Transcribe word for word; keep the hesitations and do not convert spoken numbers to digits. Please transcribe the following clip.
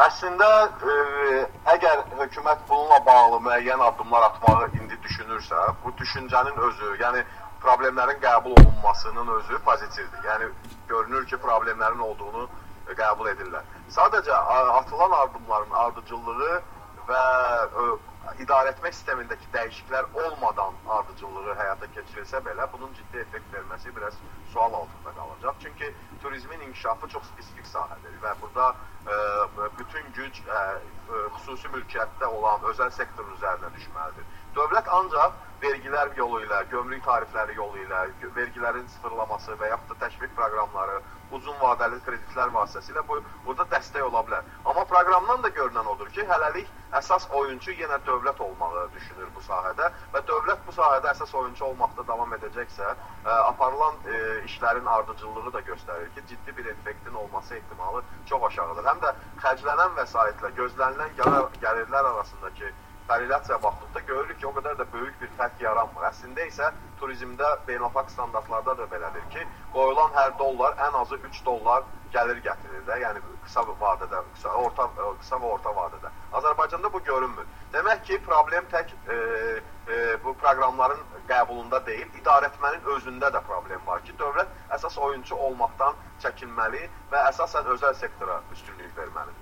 Əslində, e, əgər hökumət bununla bağlı müəyyən addımlar atmağı indi düşünürsə, bu düşüncənin özü, yəni problemlərin qəbul olunmasının özü pozitivdir. Yəni, görünür ki, problemlərin olduğunu qəbul edirlər. Sadəcə atılan addımların ardıcıllığı və ə, idarə etmə sistemindəki dəyişikliklər olmadan ardıcıllığı həyata keçirilsə belə, bunun ciddi effekt verməsi biraz sual altında qalacaq. Çünki turizmin inkişafı çox spesifik sahədir və burada ə, bütün güc ə, ə, xüsusi mülkiyyətdə olan özəl sektorun üzərinə düşməlidir. Dövlət ancaq vergilər yolu ilə, gömrük tarifləri yolu ilə, vergilərin sıfırlaması və yaxud da təşviq proqramları, uzun vadəli kreditlər vasitəsilə bu, burada dəstək ola bilər. Amma proqramdan da görünən odur ki, hələlik əsas oyunçu yenə dövlət olmağı düşünür bu sahədə və dövlət bu sahədə əsas oyunçu olmaqda davam edəcəksə, ə, aparılan ə, işlərin ardıcıllığı da göstərir ki, ciddi bir effektin olması ehtimalı çox aşağıdır. Həm də xərclənən vəsaitlə gözlənilən gəlirlər arasındakı korrelasiyaya baxdıqda görürük ki, o qədər də böyük bir fərq yaranmır. Əslində isə turizmdə beynəlxalq standartlarda da belədir ki, qoyulan hər dollar ən azı üç dollar gəlir gətirir də, yəni qısa vadədə, qısa, orta, qısa və orta vadədə. Azərbaycanda bu görünmür. Demək ki, problem tək e, e, bu proqramların qəbulunda deyil, idarəetmənin özündə də problem var ki, dövlət əsas oyunçu olmaqdan çəkinməli və əsasən özəl sektora üstünlük verməlidir.